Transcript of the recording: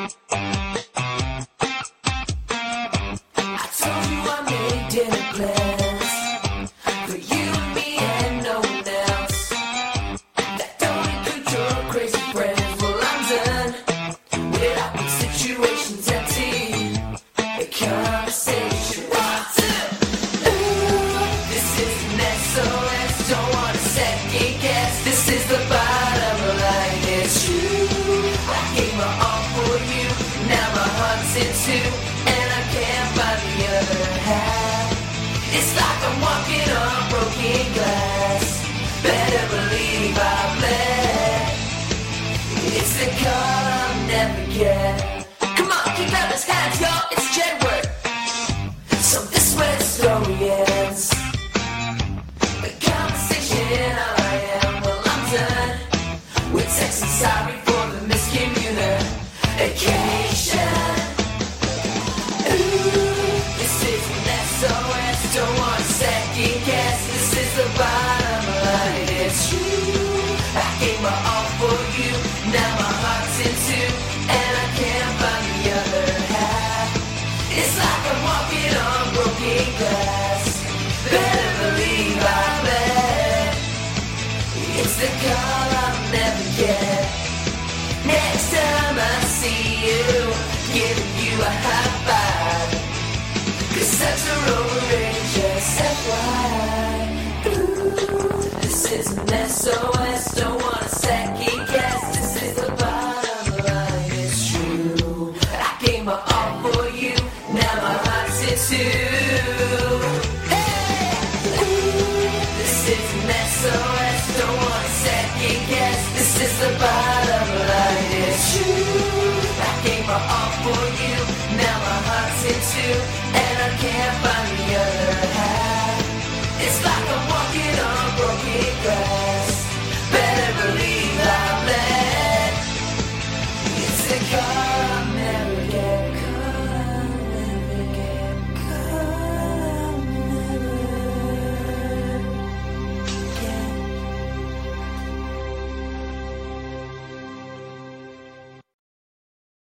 I told you I made dinner plans for you and me and no one else. That don't include your crazy friends. Well, I'm done with awkward situations, empty conversation. This is an SOS, don't want a second guess. This is the bottom line, it's true. I gave my all for you, now my heart's in two, and I can't find the other half. It's like I'm walking on broken glass. Better believe I bled. It's the call I'll never get. Come on, keep out his hands, y'all, it's Jedward. So this way the story ends. The conversation, all I am, well, I'm done with texting sorry for the miscommunication. This is an SOS, don't want a second guess. This is the bottom line, it's true. I gave my all for you, now my heart's in two, and I can't find the other half. It's like I'm walking on broken glass. Better believe I bled. It's the call I'll never get. Next time I see you, giving you a high five. 'Cause such a outrageous FYI. This is an SOS, don't